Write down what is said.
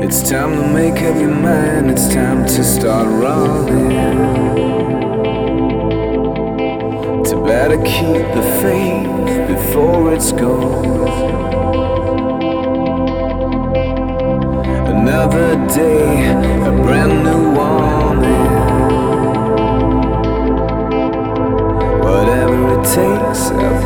It's time to make up your mind, it's time to start running. To better keep the faith before it's gone. Another day, a brand new warning. Whatever it takes, I'll